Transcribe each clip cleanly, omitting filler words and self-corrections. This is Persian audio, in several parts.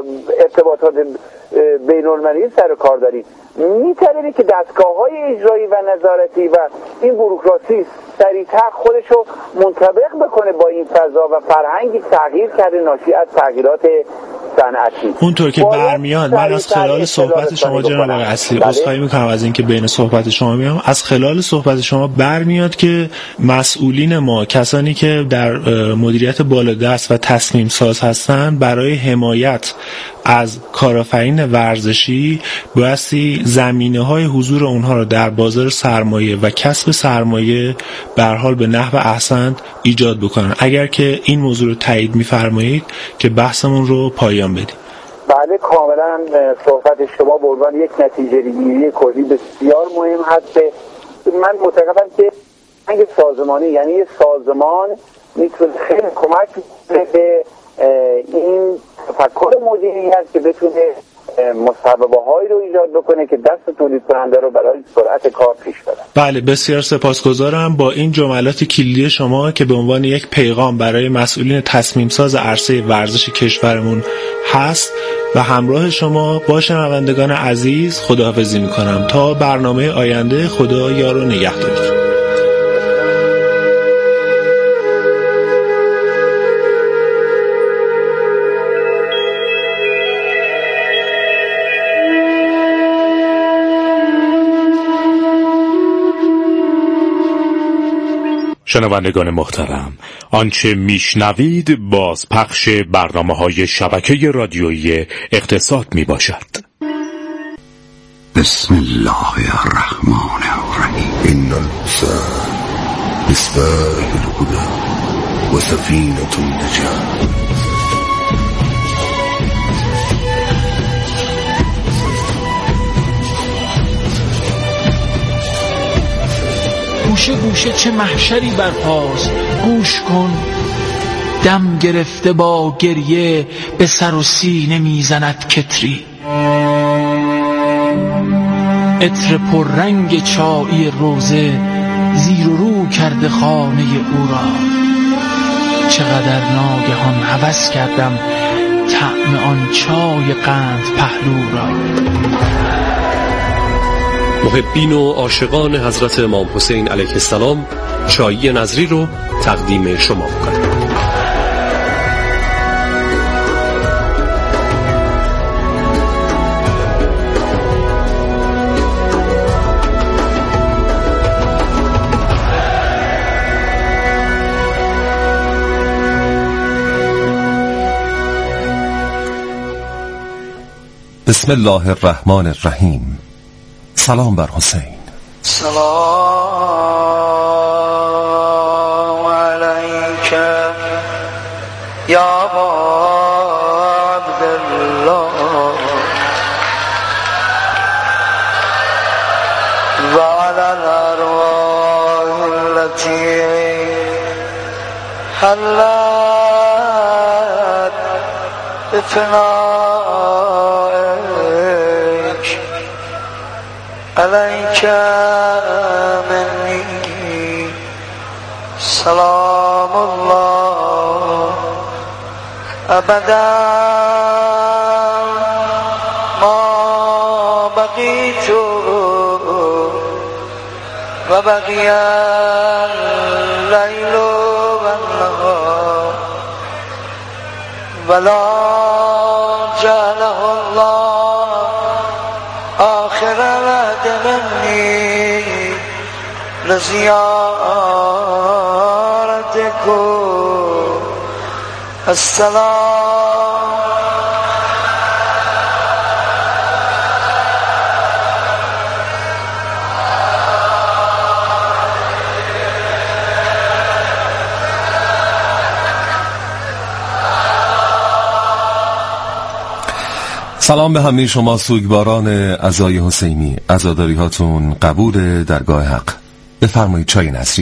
ارتباطات بین المللی سر کار داریم. میتونه که دستگاه‌های اجرایی و نظارتی و این بوروکراسی سریعتر خودشو منطبق بکنه با این فضا و فرهنگی تغییر کرده ناشی از تغییرات صنعتی. اونطور که برمیاد، من از خلال صحبت شما جناب آقای اصلی عذرخواهی میکنم از اینکه بین صحبت شما میام، از خلال صحبت شما برمیاد که مسئولین ما، کسانی که در مدیریت بالادست و تصمیم ساز هستن، برای حمایت از کارآفرین ورزشی بایستی زمینه‌های حضور اونها رو در بازار سرمایه و کسب سرمایه به هر حال به نحو احسن ایجاد بکنن. اگر که این موضوع رو تایید می‌فرمایید که بحثمون رو پایان بدیم. بله، کاملا صحبت شما به عنوان یک نتیجه گیری کلی بسیار مهم هست. من معتقدم که فرهنگ سازمانی، یعنی یه سازمان میتونه خیلی کمک به این تفکر مدیریت که بتونه مصوبه‌هایی رو ایجاد بکنه که دست تولید کننده رو برای سرعت کار پیش ببره. بله، بسیار سپاسگزارم. با این جملات کلیدی شما که به عنوان یک پیغام برای مسئولین تصمیم ساز عرصه ورزش کشورمون هست و همراه شما با شنوندگان عزیز خداحافظی میکنم تا برنامه آینده. خدا یار و نگهدارتون. شنوندگان محترم، آنچه میشنوید بازپخش برنامه‌های شبکه رادیویی اقتصاد میباشد. بسم الله الرحمن الرحیم. ان الانسان مصباح الهدى و سفینة النجاة. گوشه گوشه چه محشری برپاست، گوش کن دم گرفته با گریه به سر و سینه میزند کتری. عطر پررنگ چایی روزه زیر و رو کرده خانه او را. چقدر ناگهان هوس کردم طعم آن چای قند پهلو را. محبین و عاشقان حضرت امام حسین علیه السلام چایی نظری رو تقدیم شما می‌کنم. بسم الله الرحمن الرحیم. سلام بر حسین. سلام علیک یا ابا عبدالله و علی الارواح التي حلت بفنائک علیک منی سلام الله ابدا ما بقیت و بقی اللیل و النهار ولا جعله الله آخر العهد مني لزيارتكم. السلام سلام به همه شما سوگواران عزای حسینی. عزاداری هاتون قبول درگاه حق. بفرمایید چای نصری.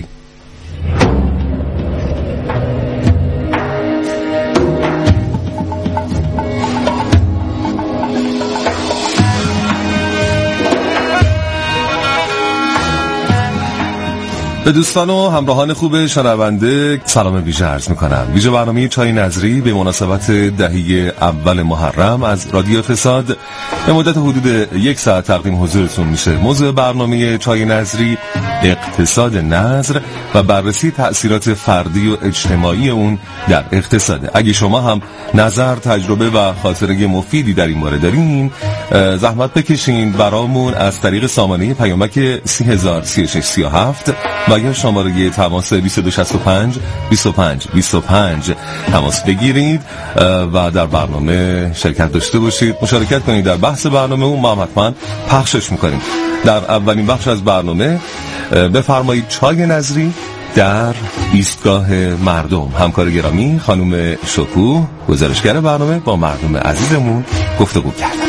به دوستان و همراهان خوب شنونده سلام ویژه عرض میکنم. ویژه برنامه چای نظری به مناسبت دهه اول محرم از رادیو اقتصاد به مدت حدود 1 ساعت تقدیم حضورتون میشه. موضوع برنامه چای نظری اقتصاد نظر و بررسی تأثیرات فردی و اجتماعی اون در اقتصاد. اگه شما هم نظر، تجربه و خاطره مفیدی در این باره دارین، زحمت بکشین برامون از طریق سامانه پیامک 303637 و یا شماره تماس 2265 25 25 تماس بگیرید و در برنامه شرکت داشته باشید، مشارکت کنید در بحث برنامه و ما حتما پخشش میکنیم. در اولین بخش از برنامه بفرمایید چای نظری در ایستگاه مردم. همکار گرامی خانم شکوه گزارشگر برنامه با مردم عزیزمون گفتگو کردن.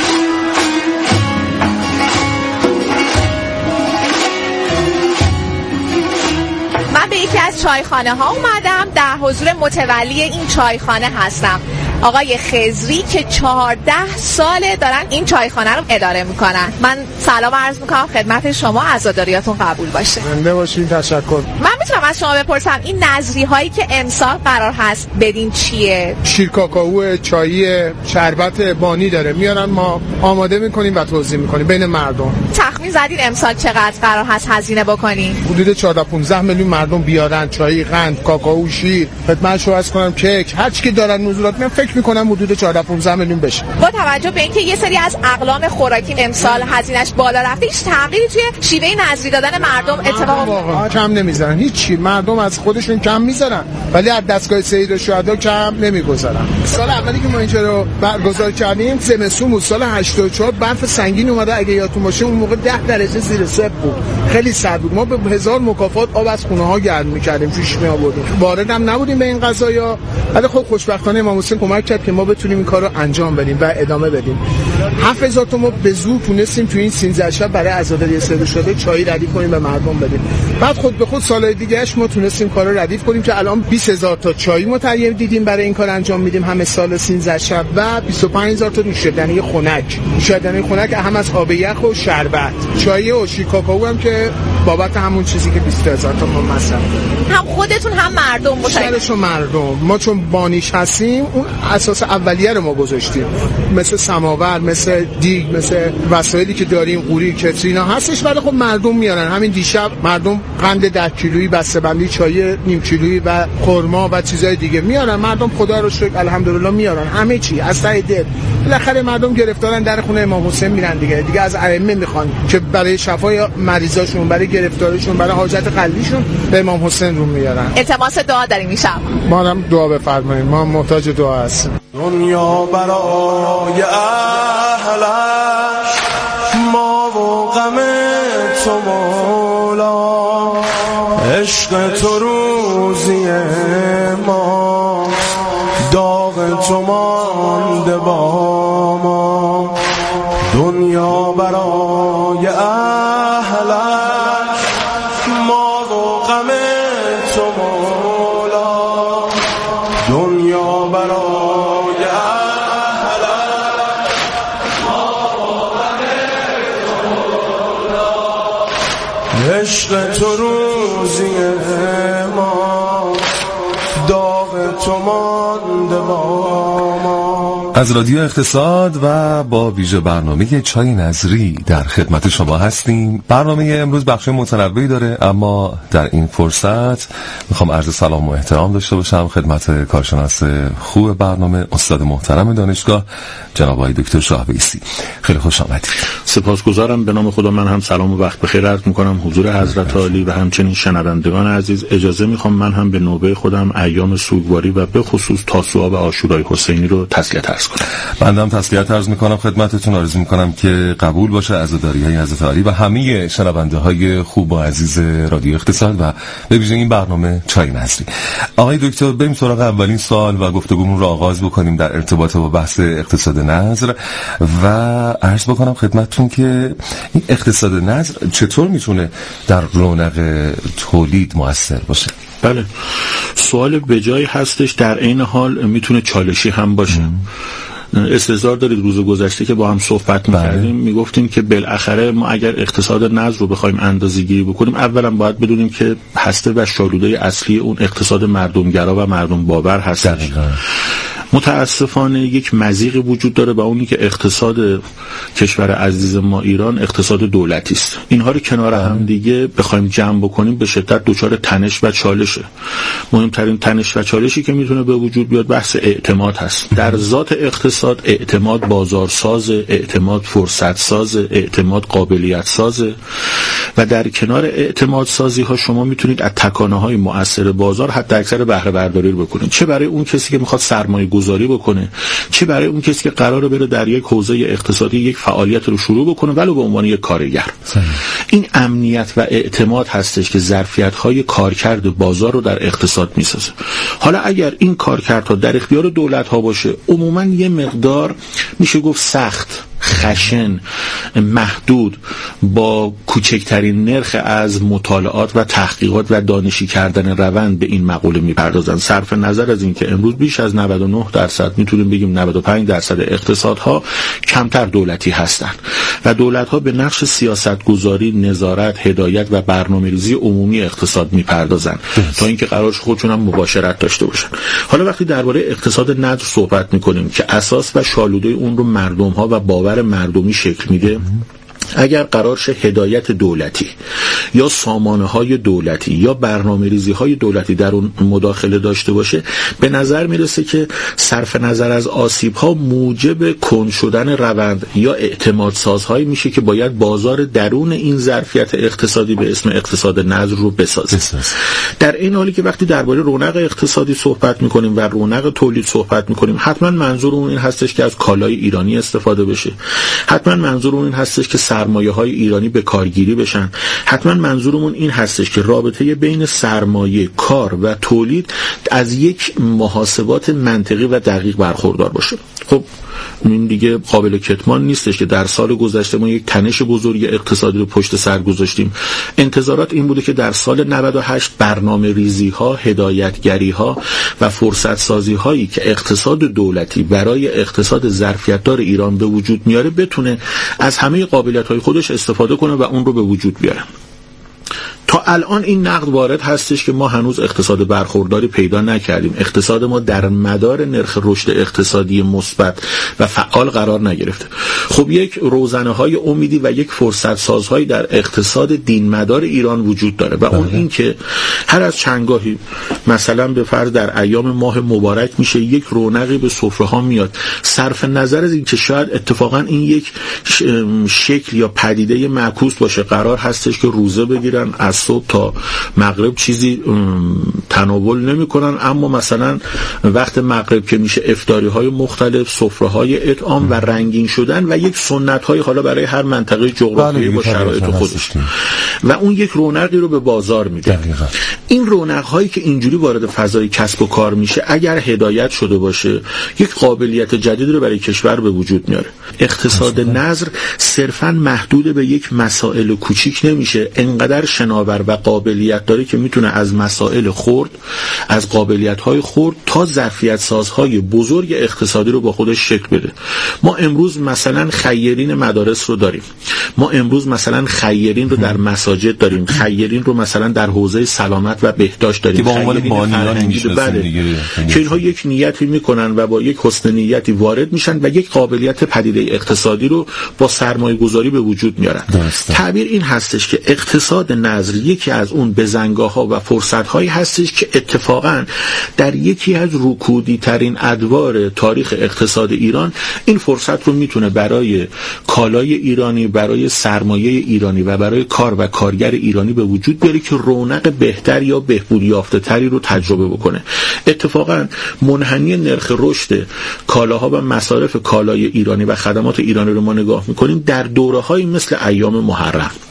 من به یکی از چایخانه ها اومدم، در حضور متولی این چایخانه هستم، آقای خضری که 14 ساله دارن این چایخانه رو اداره میکنن. من سلام عرض میکنم خدمت شما، عزاداریاتون قبول باشه. زنده باشین. تشکر. من میتونم از شما بپرسم این نظری هایی که امسال قرار هست بدین چیه؟ شیر کاکائو، چایی، شربت بانی داره میارن، ما آماده میکنیم و توزیع میکنیم بین مردم. تخمین زدین امسال چقدر قرار هست هزینه بکنین؟ حدود 14-15 میلیون مردم بیارن، چای، قند، کاکائو، شیر، خدمتشو عرض کنم کیک، هر چی که دارن نزولات، من فکر میکنم حدود 14-15 میلیون بشه. با توجه به اینکه یه سری از اقلام خوراکی امسال هزینه‌اش بالا رفته، هیچ تغییری توی شیوه نظری دادن مردم اتفاق کم نمیذارن، هیچ مردم از خودشون کم میذارن ولی از دستگاه سید الشهدا کم نمیگذارن. سال اولی که ما اینجا رو برگزار کردیم زمستون بود، سال 84 برف سنگین اومده، اگه یادتون باشه اون موقع 10 درجه زیر صفر بود، خیلی سرد بود. ما به 1000 مکافات آب از خونه ها گرم می‌کردیم، پیش می آوردیم، وارد هم نبودیم به این قضايا، ولی خب خوشبختانه امام حسین کمک کرد که ما بتونیم این کارو انجام بدیم و ادامه بدیم. 7000 تا ما به زور تونستیم تو این 13 شب برای عزاداری سید الشهدا چای ردیف کنیم به مردم بدیم. بعد خود به خود سالهای دیگه‌اش ما تونستیم کارو ردیف کنیم که الان 20000 تا چای متعین دیدیم برای این کار انجام میدیم همه سال 13 شب و 25000 تا نوشیدنی خنک. نوشیدنی خنک هم از آب یخ و شربت، چای و شیر کاکائو هم که بابت همون چیزی که 20000 تا ما مصرف کنیم. هم خودتون هم مردم مشارکت مردم. ما چون بانیش هستیم اون اساس اولیه رو ما گذاشتیم، مثل سماور، مثل دیگ، مثل وسایلی که داریم، قوری، کترینا هستش، ولی خب مردم میارن. همین دیشب مردم قند 10 کیلویی، بسته‌بندی چای نیم کیلویی و خرما و چیزای دیگه میارن. مردم خدا رو شکر الحمدلله میارن همه چی از ته دل. بالاخره مردم گرفتارن در خونه امام حسین میرن دیگه از ائمه میخوان که برای شفای مریضاشون، برای گرفتاریشون، برای حاجت قلبیشون به امام حسین رو میارن. التماس دعا داریم میشم. ما هم دعا بفرمایید، ما محتاج دعا هستیم. دنیا برای اهلش ما و غم تو مولا، عشق تو روزی ما، داغ تو مانده با ما. دنیا برای اهلش ما و غم تو مولا، دنیا برای اهلش ما و غم تو مولا، عشق تو روزی ما، داغ تو مانده با ما. از رادیو اقتصاد و با ویژه برنامه چای نظری در خدمت شما هستیم. برنامه امروز بخش متنوعی داره، اما در این فرصت میخوام عرض سلام و احترام داشته باشم خدمت کارشناس خوب برنامه، استاد محترم دانشگاه جناب آقای دکتر شاهویسی. خیلی خوش آمدید. سپاسگزارم. به نام خدا من هم سلام و وقت بخیر عرض میکنم حضور حضرت عالی و همچنین شنوندگان عزیز. اجازه میخوام من هم به نوبه خودم ایام سوگواری و به خصوص تاسوعا و عاشورای حسینی رو تسلیت عرض کنم. بنده تسلیت عرض میکنم خدمتتون. آرزو میکنم که قبول باشه عزاداری‌های حضرت عالی و همه شنونده‌های خوب و عزیز رادیو اقتصاد و به ویژه این برنامه چای نظری. آقای دکتر بریم سراغ اولین سوال و گفتگومون رو آغاز بکنیم در ارتباط با بحث اقتصاد نظر و عرض بکنم خدمتتون که این اقتصاد نظر چطور میتونه در رونق تولید مؤثر باشه؟ بله، سوال بجایی هستش، در این حال میتونه چالشی هم باشه. استحضار دارید روز گذشته که با هم صحبت می‌کردیم میگفتیم که بالاخره ما اگر اقتصاد نظر رو بخوایم اندازه‌گیری بکنیم اولا باید بدونیم که هسته و شالوده اصلی اون اقتصاد مردمگرا و مردم باور هست. متاسفانه یک مضیقی وجود داره و اونی که اقتصاد کشور عزیز ما ایران اقتصاد دولتی است. اینها رو کنار هم دیگه بخوایم جمع بکنیم به شدت دچار تنش و چالشه. مهمترین تنش و چالشی که میتونه به وجود بیاد بحث اعتماد هست. در ذات اقتصاد اعتماد بازارساز، اعتماد فرصت ساز، اعتماد قابلیت ساز و در کنار اعتماد سازی ها شما میتونید از تکانه های مؤثر بازار حتی اکثر بهره برداری رو بکنید، چه برای اون کسی که میخواد سرمایه گذاری بکنه، چه برای اون کسی که قراره بره در یک حوزه اقتصادی یک فعالیت رو شروع بکنه ولو به عنوان یک کارگر. این امنیت و اعتماد هستش که ظرفیت‌های کارکرد بازار رو در اقتصاد میسازه. حالا اگر این کارکردها در اختیار دولت‌ها باشه عموماً یه مقدار میشه گفت سخت، خشن، محدود، با کوچکترین نرخ از مطالعات و تحقیقات و دانشی کردن روند به این مقوله میپردازن. صرف نظر از این که امروز بیش از 99% میتونیم بگیم 95% اقتصادها کمتر دولتی هستند و دولت‌ها به نقش سیاستگذاری، نظارت، هدایت و برنامه‌ریزی عمومی اقتصاد میپردازن تا اینکه قرارش خودشون هم مباشرت داشته باشن. حالا وقتی درباره اقتصاد نظر صحبت میکنیم که اساس و شالوده اون رو مردم‌ها و باور مردمی شکل میده، اگر قرار شه هدایت دولتی یا سامانه‌های دولتی یا برنامه‌ریزی‌های دولتی در اون مداخله داشته باشه، به نظر میرسه که صرف نظر از آسیب‌ها موجب کند شدن روند یا اعتماد سازهایی میشه که باید بازار درون این ظرفیت اقتصادی به اسم اقتصاد نظر رو بسازه. در این حالی که وقتی درباره رونق اقتصادی صحبت می‌کنیم و رونق تولید صحبت می‌کنیم، حتما منظورمون این هستش که از کالای ایرانی استفاده بشه، حتما منظورمون این هستش که سرمایه‌های ایرانی به کارگیری بشن، حتما منظورمون این هستش که رابطه بین سرمایه، کار و تولید از یک محاسبات منطقی و دقیق برخوردار باشه. خب این دیگه قابل کتمان نیستش که در سال گذشته ما یک تنش بزرگ اقتصادی رو پشت سر گذاشتیم. انتظارات این بوده که در سال 98 برنامه ریزی ها، هدایتگری ها و فرصت سازی هایی که اقتصاد دولتی برای اقتصاد ظرفیت‌دار ایران به وجود میاره بتونه از همه قابلیت های خودش استفاده کنه و اون رو به وجود بیاره. تا الان این نقد وارد هستش که ما هنوز اقتصاد برخورداری پیدا نکردیم. اقتصاد ما در مدار نرخ رشد اقتصادی مثبت و فعال قرار نگرفته. خب یک روزنه‌های امیدی و یک فرصت سازهایی در اقتصاد دین مدار ایران وجود داره و اون این که هر از چندگاهی مثلا به فرض در ایام ماه مبارک میشه یک رونقی به سفره ها میاد، صرف نظر از این که شاید اتفاقا این یک شکل یا پدیده معکوس باشه، قرار هستش که روزه بگیرن، از صبح تا مغرب چیزی تناول نمی‌کنن، اما مثلا وقت مغرب که میشه افطاری های مختلف، سفره های اطعام و رنگین شدن و یک سنت های حالا برای هر منطقه جغرافیایی با شرایط خودش و اون یک رونقی رو به بازار میده. این رونق هایی که اینجوری وارد فضای کسب و کار میشه اگر هدایت شده باشه یک قابلیت جدید رو برای کشور به وجود میاره. اقتصاد نظر صرفاً محدود به یک مسائل کوچیک نمیشه، انقدر شناور و قابلیت داره که میتونه از مسائل خرد، از قابلیت‌های خرد تا ظرفیت سازهای بزرگ اقتصادی رو با خودش شکل بده. ما امروز مثلا خیرین مدارس رو داریم، ما امروز مثلا خیرین رو در مساجد داریم، خیرین رو مثلا در حوزه سلامت و بهداشت داریم، با عنوان بانیان که اینها یک نیتی میکنن و با یک حسن نیتی وارد میشن و یک قابلیت پدیده اقتصادی رو با سرمایه گذاری به وجود میارن. تعبیر این هستش که اقتصاد نظر یکی از اون بزنگاه‌ها و فرصت‌هایی هستش که اتفاقاً در یکی از رکودی ترین ادوار تاریخ اقتصاد ایران این فرصت رو میتونه برای کالای ایرانی، برای سرمایه ایرانی و برای کار و کارگر ایرانی به وجود بیاره که رونق بهتر یا بهبود یافته تری رو تجربه بکنه. اتفاقاً منحنی نرخ رشد کالاها و مصارف کالای ایرانی و خدمات ایرانی رو ما نگاه می‌کنیم در دوره‌هایی مثل ایام محرم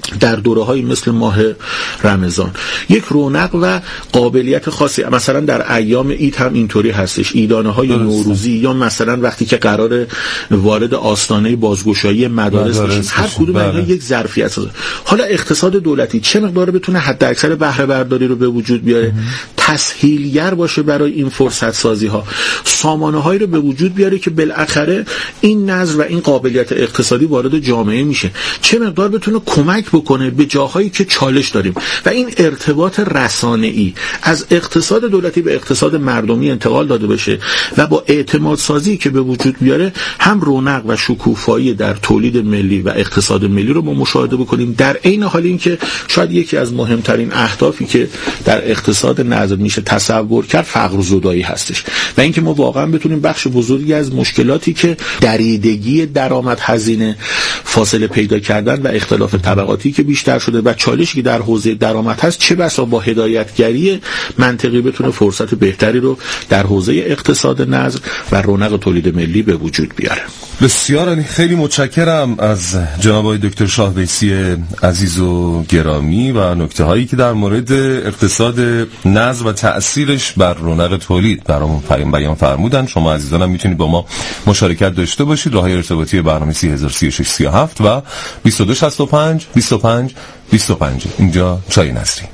در دوره‌های مثل ماه رمضان یک رونق و قابلیت خاصی، مثلا در ایام عید هم اینطوری هستش، عیدانه‌های نوروزی یا مثلا وقتی که قرار وارد آستانه بازگشایی مدارس بشیم، هر کدوم اینا یک ظرفیت هست. حالا اقتصاد دولتی چه مقدار بتونه حداکثر بهره برداری رو به وجود بیاره، تسهیلگر باشه برای این فرصت سازی ها، سامانه‌هایی رو به وجود بیاره که بالاخره این نظر و این قابلیت اقتصادی وارد جامعه میشه، چه مقدار بتونه کمک بکنه به جاهایی که چالش داریم و این ارتباط رسانه‌ای از اقتصاد دولتی به اقتصاد مردمی انتقال داده بشه و با اعتماد سازی که به وجود بیاره هم رونق و شکوفایی در تولید ملی و اقتصاد ملی رو ما مشاهده بکنیم، در عین حال اینکه شاید یکی از مهمترین اهدافی که در اقتصاد نظم میشه تصور کرد فقر زدایی هستش و اینکه ما واقعا بتونیم بخش بزرگی از مشکلاتی که دریدگی درآمد هزینه، فاصله پیدا کردن و اختلاف طبقاتی که بیشتر شده و چالشی که در حوزه درآمد هست، چه بسا با هدایتگری منطقی بتونه فرصت بهتری رو در حوزه اقتصاد نظم و رونق تولید ملی به وجود بیاره. بسیار خیلی متشکرم از جناب آقای دکتر شاهویسی عزیز و گرامی و نکته هایی که در مورد اقتصاد نظم و تأثیرش بر رونق تولید برامون بیان فرمودن. شما عزیزانم میتونید با ما مشارکت داشته باشید. راههای ارتباطی برنامه 303637 و 2265 25 25. اینجا چای نظری.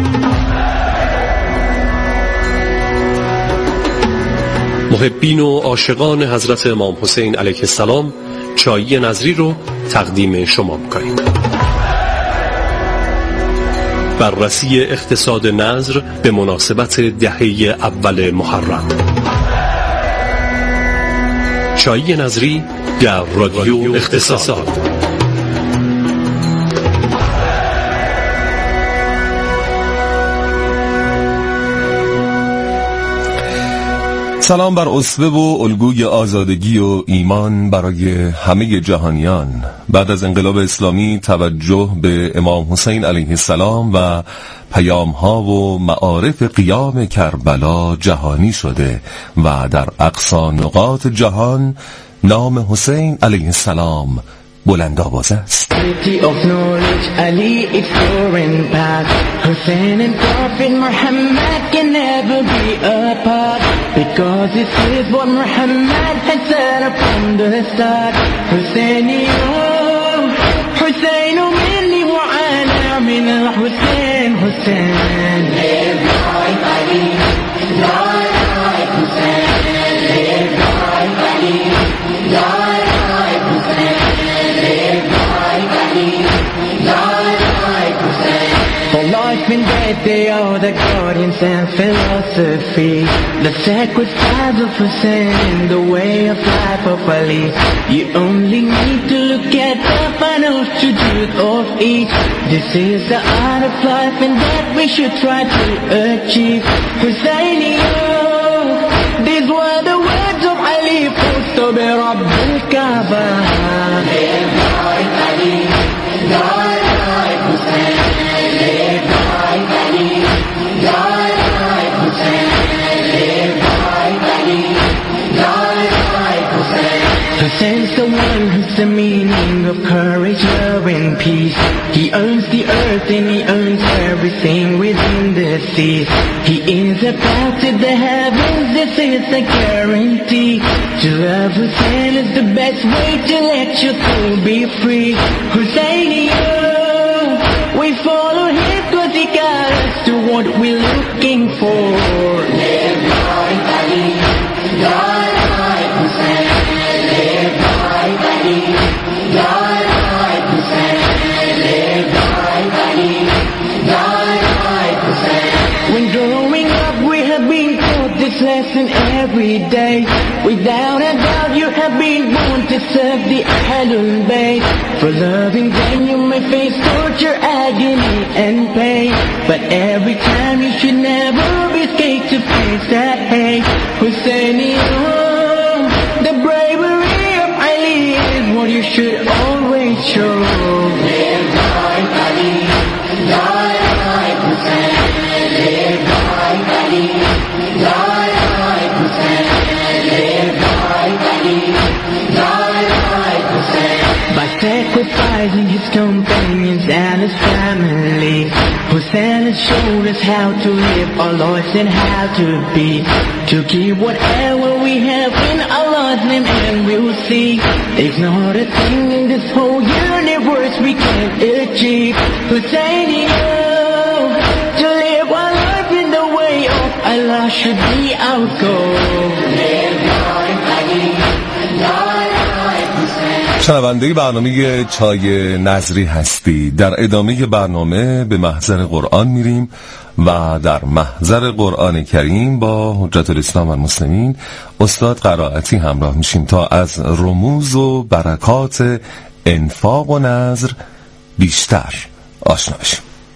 محبین و عاشقان حضرت امام حسین علیه السلام، چای نظری رو تقدیم شما می‌کنیم. بررسی اقتصاد نظر به مناسبت دهه اول محرم. چای نظری در رادیو اقتصاد. سلام بر اسوه و الگوی آزادگی و ایمان برای همه جهانیان. بعد از انقلاب اسلامی توجه به امام حسین علیه السلام و پیام‌ها و معارف قیام کربلا جهانی شده و در اقصا نقاط جهان نام حسین علیه السلام بلند آواز است. City of knowledge, Ali exploring path. Hussein and Prophet Muhammad can never be apart, because this is what Muhammad had said up from the start. Hussein Hussein minni wa ana min al-Hussein Hussein. Live like Ali, die like Hussein. Live like Ali, die like Hussein. For life and death, they are the guardians and philosophy. The sacred path of Hussein, the way of life of Ali. You only need to look at the final truth of each. This is the art of life and that we should try to achieve. Husseini, these were the words of Ali. Fust bi Rabb al-Kaaba. Live like Ali, die like Hussein. Live like Ali, die like Hussein. Live like Ali, die like Hussein. Hussein's the one who's the meaning of courage, love and peace. He owns the earth and he owns everything within the seas. He is a path to the heavens, this is a guarantee. To love Hussein is the best way to let your soul be free. Husseini, we follow him cause he got us to what we're looking for. Live like Ali, die like Hussein. Live like Ali, die like Hussein. Live like Ali, die like Hussein. When growing up we have been taught this lesson every day. Without a doubt you have been born to serve the Ahlul Bayt. For loving them you may face torture, agony and pain, but every time you should never be scared to face that hate. Husseini, the bravery of Ali is what you should always show. Live like Ali, die like Hussein. Live like Ali, die like Hussein. Live like Ali, die like Hussein. By sacrificing his companions and his family. Hussein showed us how to live our lives and how to be, to give whatever we have in Allah's name, and we'll see there's not a thing in this whole universe we can't achieve. Hussein, to live our life in the way of Allah should be our goal. شنونده برنامه چای نظری هستی. در ادامه برنامه به محضر قرآن میریم و در محضر قرآن کریم با حجت الاسلام و المسلمین استاد قرائتی همراه میشیم تا از رموز و برکات انفاق و نذر بیشتر آشنا بشیم.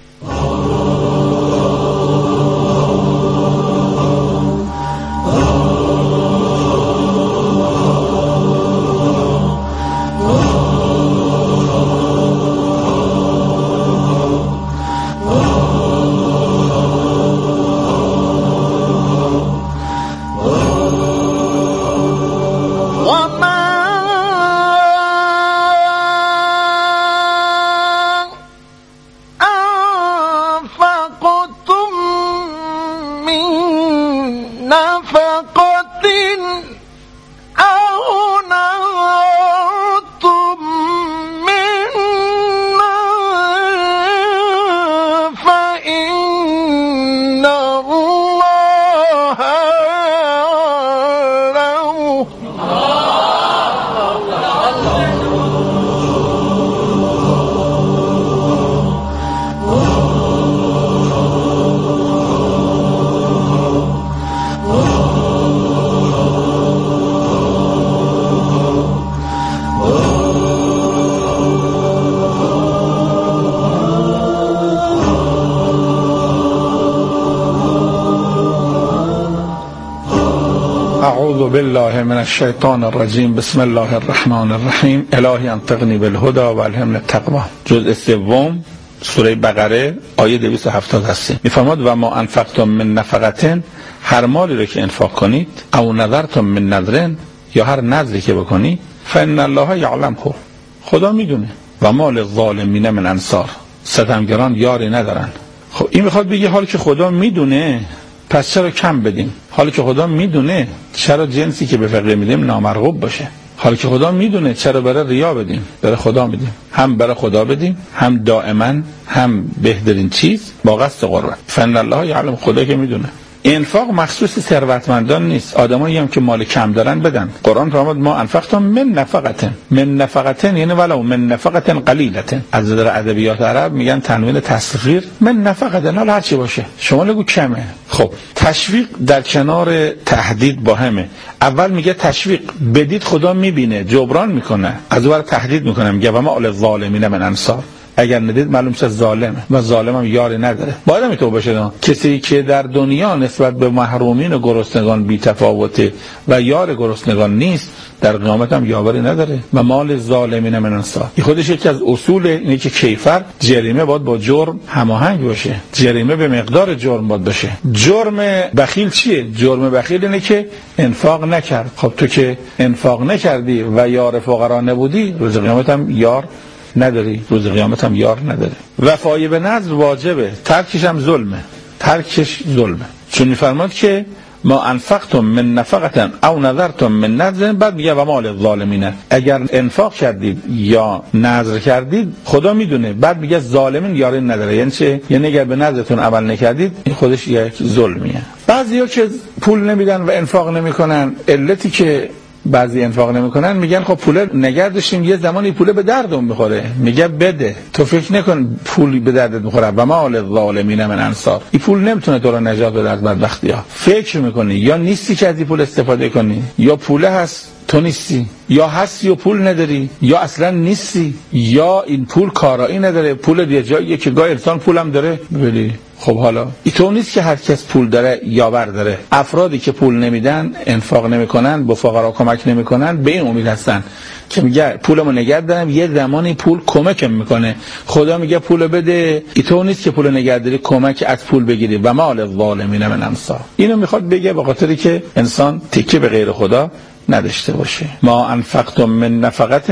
اعوذ بالله من الشیطان الرجیم. بسم الله الرحمن الرحیم. الهی انطقنی بالهدى و الهمنی التقوی. جزء سوم سوره بقره آیه 270 هستیم. میفرماد و ما انفقتم من نفقه، هر مالی رو که انفاق کنید، او نذرتم من نذر، یا هر نذری که بکنی، فان الله یعلمه، خدا میدونه، و مال الظالمین من انصار، ستمگران یاری ندارن. خب این میخواد بگه حالی که خدا میدونه پس چرا کم بدیم؟ حالی که خدا میدونه چرا جنسی که به فقیر میدیم نامرغوب باشه؟ حالی که خدا میدونه چرا برای ریا بدیم؟ برای خدا میدیم. هم برای خدا بدیم، هم دائما، هم بهترین چیز با قصد قربت. فان الله یعلم، خدا که میدونه. انفاق مخصوص ثروتمندان نیست، آدمایی هم که مال کم دارن بدن. قرآن فرمود ما انفقتم من نفقه. من نفقه یعنی ولو من نفقه قلیله. از نظر ادبیات عرب میگن تنوین تصغیر من نفقه، حالا هر چی باشه شما بگو کمه. خب تشویق در کنار تهدید با همه. اول میگه تشویق بدید، خدا میبینه جبران میکنه، از اون تهدید میکنه، میگه و ما اول الظالمین من انصار، اگر ندید معلوم شه ظالمه و ظالم هم یاری نداره. باید هم تو باشه کسی که در دنیا نسبت به محرومین و گرسنگان بی تفاوته و یار گرسنگان نیست، در قیامت هم یاوری نداره. و مال ظالمین من انصار، این خودش یکی از اصول اینه که کیفر جریمه باید با جرم هماهنگ باشه، جریمه به مقدار جرم باید باشه. جرم بخیل چیه؟ جرم بخیل اینه که انفاق نکرد. خب تو که انفاق نکردی و یار فقرا نبودی، روز قیامت هم یار نداری، روز قیامت هم یار نداری. وفای به نذر واجبه، ترکش هم ظلمه، ترکش ظلمه. چون میفرماد که ما انفقتم من نفقه او نذرتم من نذر، بعد میگه و مال الظالمین، اگر انفاق کردید یا نذر کردید خدا میدونه، بعد میگه ظالمین یاری نداره. یعنی چه؟ یعنی اگر به نذرتون عمل نکردید این خودش یک ظلمیه. بعضیا که پول نمیدن و انفاق نمیکنن، علتی که بعضی انفاق نمیکنن میگن خب پول نگه داشتیم یه زمانی پول به دردم میخوره. میگه بده، تو فکر نکن پولی به دردت میخوره. و مال الظالمین من انصار، این پول نمیتونه تو رو نجات بده از بدبختی ها. فکر میکنی یا نیستی که از این پول استفاده کنی، یا پوله هست تو نیستی، یا هستی و پول نداری، یا اصلا نیستی، یا این پول کارایی نداره. پول یه جاییه که گاه انسان پولم داره ببینی. خب حالا اینطور نیست که هر کس پول داره یاور داره. افرادی که پول نمیدن، انفاق نمیکنن، به فقرا کمک نمیکنن، به این امید هستن که میگه پولمو نگه دارم یه زمانی پول کمکم میکنه. خدا میگه پول بده. اینطور نیست که پول نگه داری کمک از پول بگیری. و مال الظالمین من انصار، اینو میخواد بگه به خاطری که انسان تکیه به غیر خدا نداشته باشه. ما انفقتم من نفقه،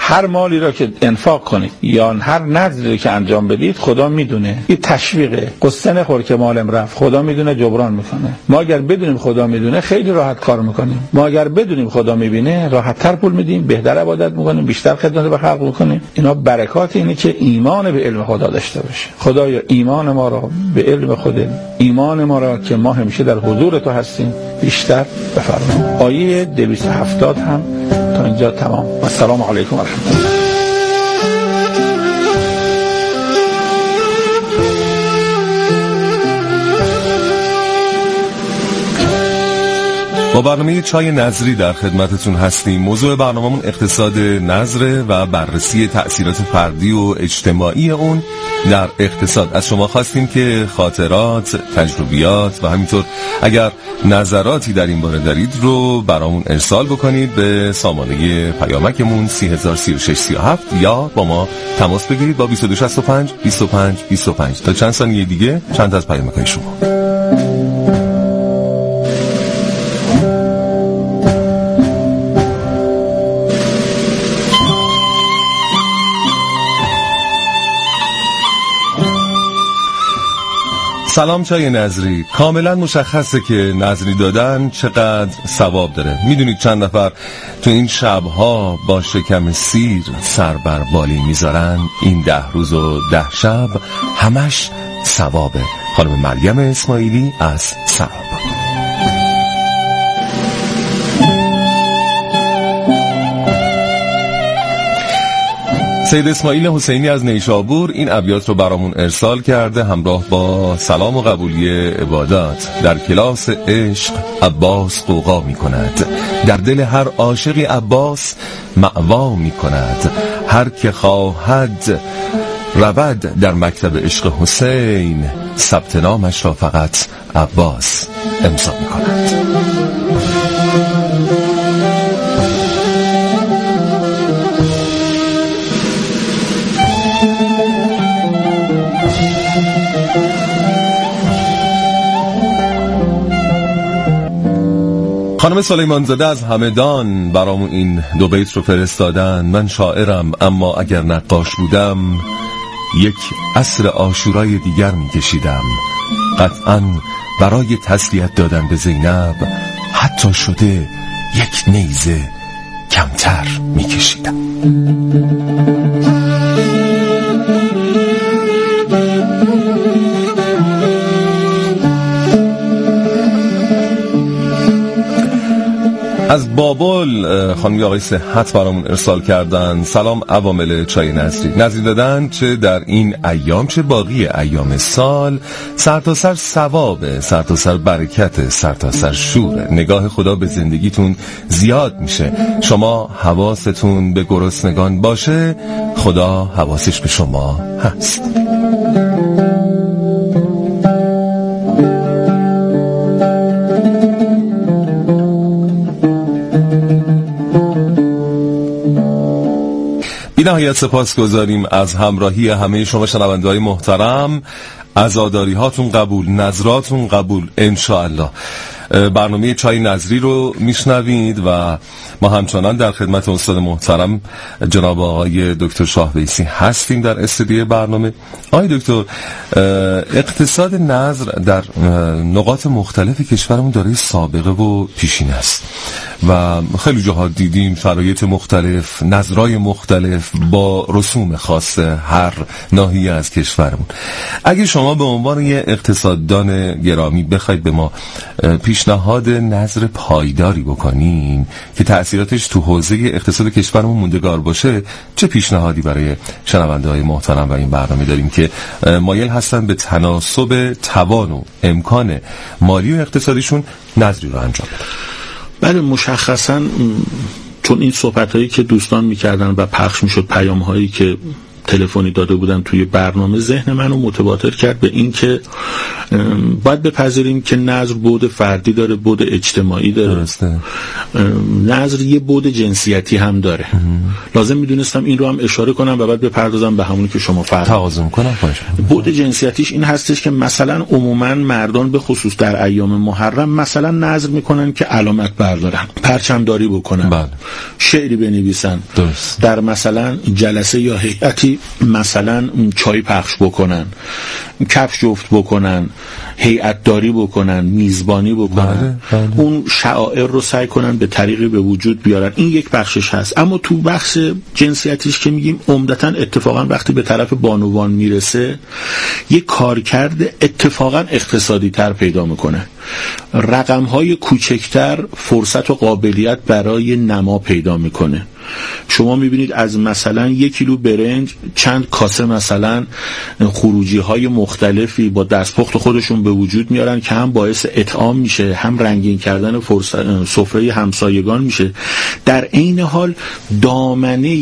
هر مالی را که انفاق کنید یا هر نذری که انجام بدید خدا میدونه. این تشویقه. قصه نخور که مالم رفت، خدا میدونه جبران میکنه. ما اگر بدونیم خدا میدونه خیلی راحت کار میکنیم. ما اگر بدونیم خدا میبینه راحت تر پول میدیم، بهتر عبادت میکنیم، بیشتر خدمت به خلق میکنیم. اینا برکات اینه که ایمان به علم خدا داشته باشه. خدایا ایمان ما را به علم خودت، ایمان ما را که ما همیشه در حضور تو هستیم بیشتر بفرما. آیه 270 هم تا اینجا تمام. و السلام علیکم و رحمت الله. با برنامه چای نظری در خدمتتون هستیم. موضوع برنامه‌مون اقتصاد نظره و بررسی تأثیرات فردی و اجتماعی اون در اقتصاد. از شما خواستیم که خاطرات، تجربیات و همینطور اگر نظراتی در این باره دارید رو برامون ارسال بکنید به سامانه پیامکمون 303637 یا با ما تماس بگیرید با 2265 25 25. تا چند ثانیه دیگه چند از پیامک‌های شما. سلام چای نظری. کاملا مشخصه که نظری دادن چقدر ثواب داره. میدونید چند نفر تو این شبها با شکم سیر سر بر بالین میذارن؟ این 10 روز و 10 شب همش ثوابه. خانم مریم اسماعیلی از سراب. سید اسماعیل حسینی از نیشابور این ابیات رو برامون ارسال کرده همراه با سلام و قبولی عبادات. در کلاس عشق عباس قوقا می کند، در دل هر عاشقی عباس مأوا می کند. هر که خواهد رود در مکتب عشق حسین، ثبت نامش را فقط عباس امضا می کند. خانم سلیمان زاده از همدان برامون این 2 بیت رو فرستادن. من شاعرم اما اگر نقاش بودم یک عصر عاشورای دیگر میکشیدم. قطعاً برای تسلیت دادن به زینب حتی شده یک نیزه کمتر میکشیدم. از بابل خانمی آقای صحت برامون ارسال کردن. سلام عوامل چای نظری دادن چه در این ایام چه باقی ایام سال سرتاسر ثواب، سرتاسر برکت، سرتاسر شور. نگاه خدا به زندگیتون زیاد میشه. شما حواستون به گرسنگان باشه، خدا حواسش به شما هست. نهایت سپاس گذاریم از همراهی همه شما شنونده‌های محترم. عزاداری هاتون قبول، نظراتون قبول انشاءالله. برنامه چای نظری رو میشنوید و ما همچنان در خدمت استاد محترم جناب آقای دکتر شاهویسی هستیم در استودیو برنامه. آقای دکتر، اقتصاد نظر در نقاط مختلف کشورمون داره سابقه و پیشین است و خیلی جاها دیدیم شرایط مختلف، نظرهای مختلف با رسوم خاص هر ناحیه از کشورمون. اگه شما به عنوان یه اقتصاددان گرامی بخواید به ما پیشنهاد نظر پایداری بکنین که تأثیراتش تو حوزه اقتصاد کشورمون موندگار باشه، چه پیشنهادی برای شنونده‌های محترم و این برنامه داریم که مایل هستن به تناسب توان و امکان مالی و اقتصادیشون نظری رو انجام بدن؟ بله، مشخصاً چون این صحبت‌هایی که دوستان می‌کردن و پخش می‌شد، پیام‌هایی که تلفنی داده بودن توی برنامه ذهن منو متبادر کرد به این که باید بپذیریم که نظر بعد فردی داره، بعد اجتماعی داره. درسته. نظر یه بعد جنسیتی هم داره. لازم میدونستم این رو هم اشاره کنم و بعد بپردازم به همونی که شما تعاظم کنم. بعد جنسیتیش این هستش که مثلا عموما مردان به خصوص در ایام محرم مثلا نظر میکنن که علامت بردارن، پرچمداری بکنن، بله. شعری بنویسن، درست. در مثلا جلسه یا هیئتی مثلا چای پخش بکنن، کفش جفت بکنن، هیئت داری بکنن، میزبانی بکنن. بله. اون شعائر رو سعی کنن به طریقی به وجود بیارن. این یک بخشش هست. اما تو بخش جنسیتیش که میگیم عمدتاً اتفاقا وقتی به طرف بانوان میرسه یک کارکرد اتفاقا اقتصادی تر پیدا میکنه. رقم‌های کوچکتر فرصت و قابلیت برای نما پیدا میکنه. شما میبینید از مثلا 1 کیلو برنج چند کاسه مثلا خروجی های مختلفی با دستپخت خودشون به وجود میارن که هم باعث اطعام میشه، هم رنگین کردن سفره همسایگان میشه. در عین حال دامنه